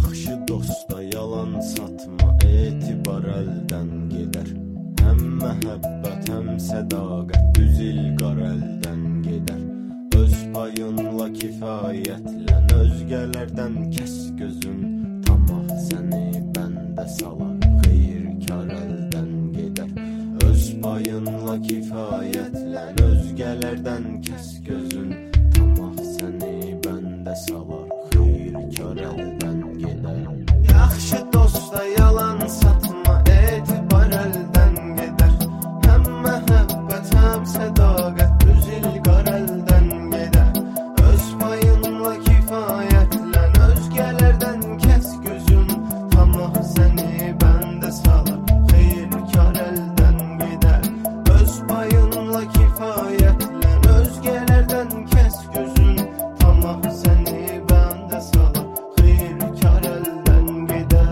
Yaxşı dosta yalan satma, etibar əldən gedər. Həm məhəbbət, həm sədaqət düz ilqar əldən gedər. Öz payınla kifayətlən, özgələrdən kəs gözün. Tamah səni bəndə salar, xeyir kar əldən gedər. Öz payınla kifayətlən, özgələrdən kəs gözün. Tamah səni bəndə salar, xeyir kar əldən gedər. Yaxşı dosta yalan satma, etibar əldən gedər. Həm məhəbbət, həm sədaqət düz ilqar əldən gedər. Öz payınla kifayətlən, özgələrdən kəs gözün. Tamah səni bəndə salar, xeyir kar əldən gedər. Öz payınla kifayətlən, özgələrdən kəs gözün. Tamah səni bəndə salar, xeyir kar əldən gedər.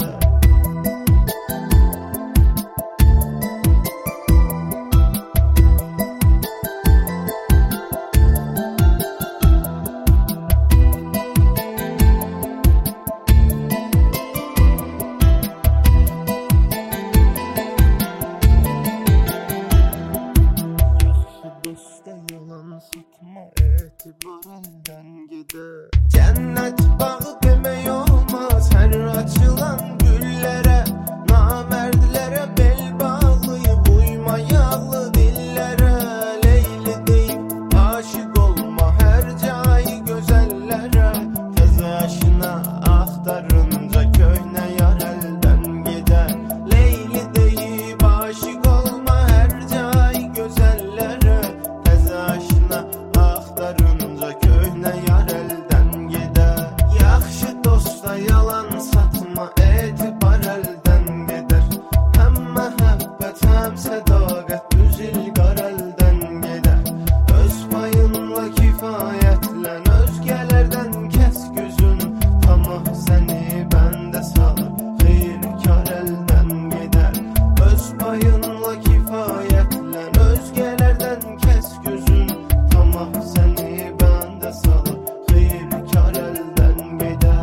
Dosta yalan satma, etibar əldən gedər. Cənnət bağı demək olmaz, hər açılan güllərə. Namərdlərə bel bağlayıb uyma yağlı dillərə. Leyli deyib aşiq olma hər cayı gözəllərə. Təzə aşına axtarınca köhnə yar əldən gedər. Leyli deyib aşiq olma hər cayı gözəllərə. Təzə aşına axtarınca köhnə yar əldən gedər. Yaxşı dosta yalan satma, etibar əldən gedər. Həm məhəbbət, həm sədaqət düz ilqar əldən gedər. Öz payınla kifayətlən, özgələrdən kəs gözün. Tamah səni bəndə salar, xeyir kar əldən gedər. Öz payınla kifayətlən, özgələrdən kəs gözün. Tamah səni bəndə salar, xeyir kar əldən gedər.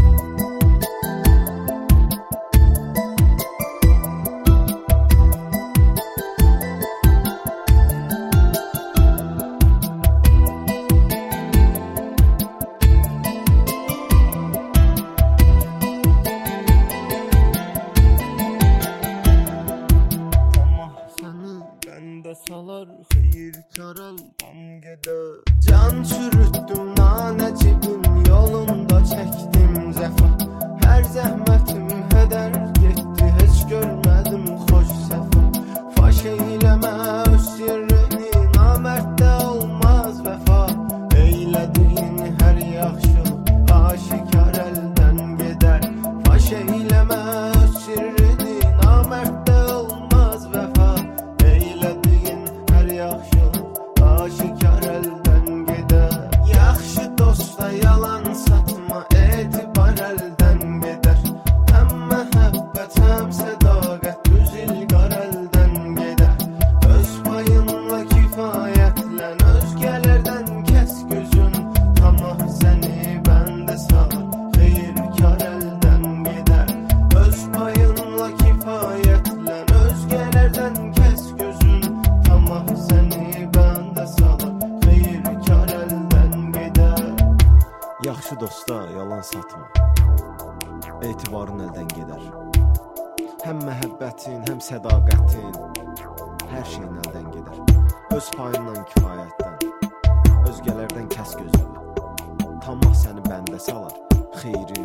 Tamah səni bəndə salar, xeyir kar əldən gedər. Can çürütdüm nanəcibim, yolunda çəkdim cəfa. Hər zəhmətim hədər getdi, heç görmədim xoş səfa. Faş eyləmə öz yerini, namərddə olmaz vəfa. Eylədiyin hər yaxşılıq aşikar əldən gedər. Faş eyləmə öz sirrini, namərddə olmaz vəfa. Eylədiyin hər yaxşılıq aşikar əldən gedər. Yaxşı dosta yalan satma, etibar əldən gedər. Həm məhəbbət, həm sədaqət düz ilqar əldən gedər. Öz payınla kifayətlən, özgələrdən kəs gözün. Tamah səni bəndə salar, xeyir kar əldən gedər. Öz payınla kifayətlən, özgələrdən kəs gözün. Tamah səni bəndə salar, xeyir kar əldən gedər. Yaxşı dosta yalan satma, etibarın əldən gedər. Həm məhəbbətin, həm sədaqətin, hər şeyin əldən gedər. Öz payından kifayətdən, özgələrdən kəs gözünü. Tamah səni bəndə salar, xeyri